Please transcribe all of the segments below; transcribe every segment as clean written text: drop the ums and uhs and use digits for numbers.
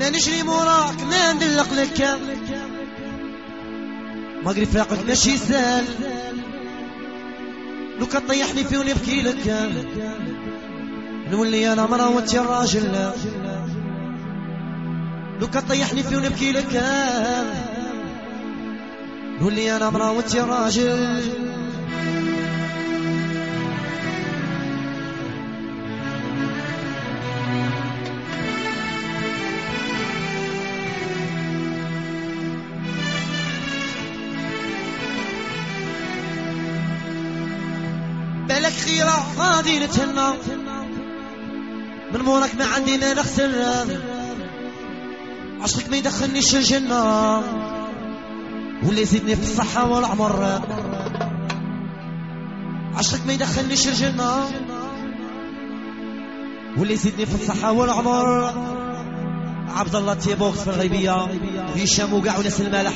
ما نجري موراك ما ندلق لك ما قري فراقك ماشي سهل لو كطيحني فيه ونبكي لك نولي انا مرا وانت الراجل لو كطيحني فيه ونبكي لك نولي انا مرا وانت الراجل بالك خيرة غادي نتهنى من مورك ما عندي ما نخسر عشقك ما يدخلنيش الجنة واللي يزيدني في الصحة والعمر عشقك ما يدخلنيش الجنة واللي يزيدني في الصحة والعمر عبد الله تيبوكس في الغيبية وهشام وقاع وناس الملح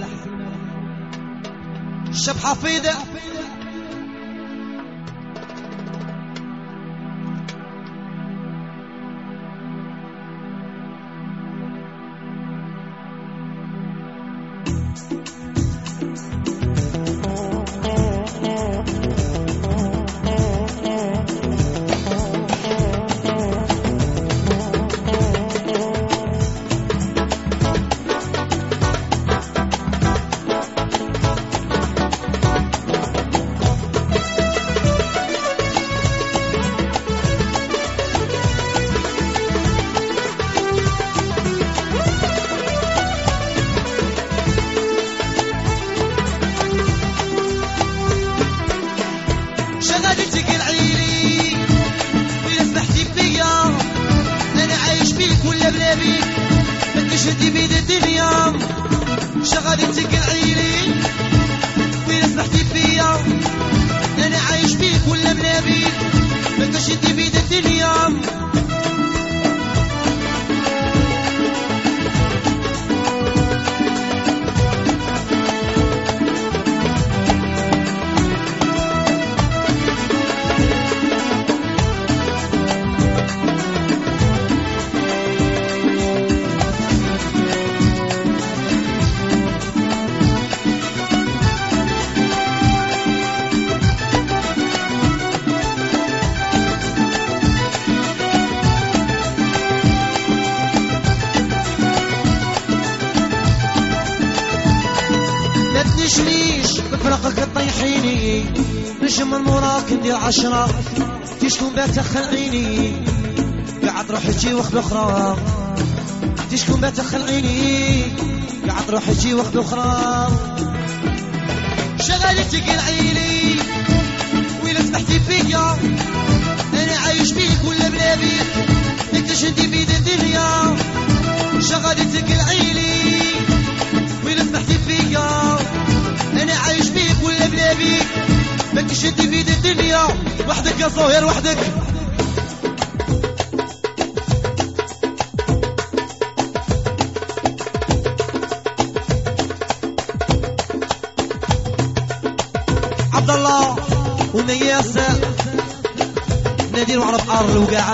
الشاب حفيظ شغلتك العيلي ولا سمحتي فيا انا عايش بيك ولا بلا بيك ما تشدي بيد الدنيا شغلتك العيلي ولا سمحتي فيا انا عايش بيك ولا بلا بيك ما تشدي بيد الدنيا تنشنيش بفرقك تطيحيني نجم من موراك ندير 10 تشكون بات تخل عيني قاعد روح تجي وقت اخرى تشكون بات تخل عيني قاعد روح تجي وقت اخرى شغلتك العيلي ولا سمحتي فيا انا عايش بيك ولا بلا بيك انت شدي بيد الدنيا شغلتك العيلي ولا سمحتي فيا انا عايش بيك ولا بلا بيك ما تشدي بيد الدنيا وحدك يا صهير وحدك عبد الله ومياس نادين وعرب ار الوقاعه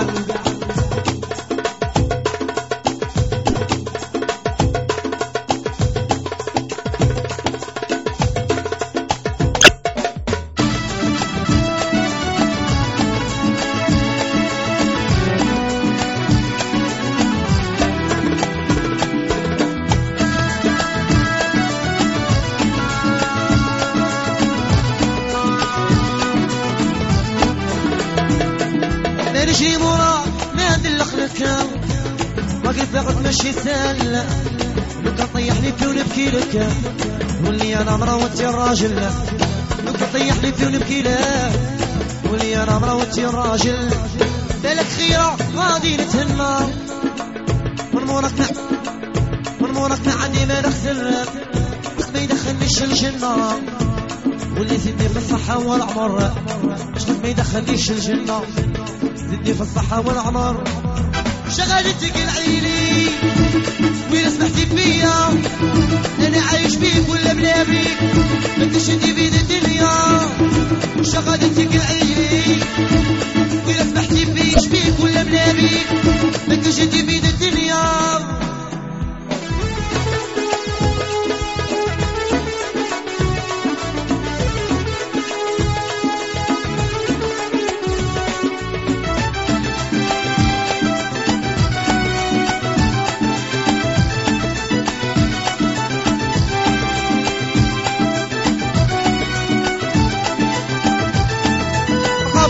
نجري موراك ما ندلق لك ما قلت لك ماشي سهل لو كطيحني فيه ونبكي لك ولي انا مرا وانت الراجل لو كطيحني فيه ونبكي لك ولي انا مرا وانت الراجل بالك خيرة غادي نتهنى من مورك ما عندي ما نخسر بس ما يدخلنيش الجنة واللي زدني في الصحة والعمر عشان ما يدخلنيش الجنة زدني في الصحة والعمر شغلتك العيلي وين سمحتي فيا انا عايش بيك ولا بلا بيك ما تشدي بيد الدنيا شغلتك العيلي وين سمحتي فيا بيك ولا بلا بيك ما تشدي بيد الدنيا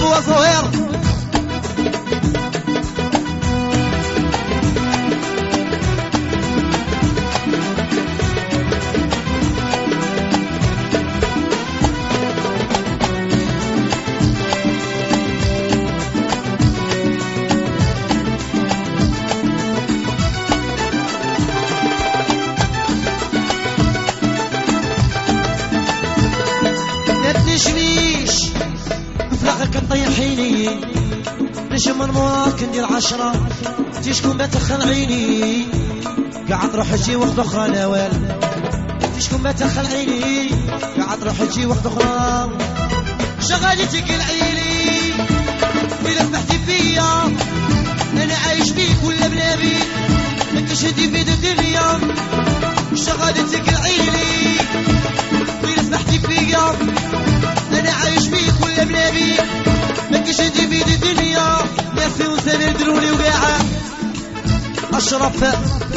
هو صهير تنشميش مفلقك تطيحيني نجم من موراك ندير 10 تي شكون بتخن عيني قاعد روح تجي وقت اخرى نوال تي شكون بتخن عيني قاعد روح تجي وقت اخرى شغالتك العيلي إلا فتحتي فيا انا عايش بيك ولا بلا بيك ماكش هدي في الدنيا شغالتك العيلي إلا فتحتي فيا انا عايش بيك ولا بلا بيك ماكش هدي في الدنيا ناسي وسامر دروني وقاعد اشرف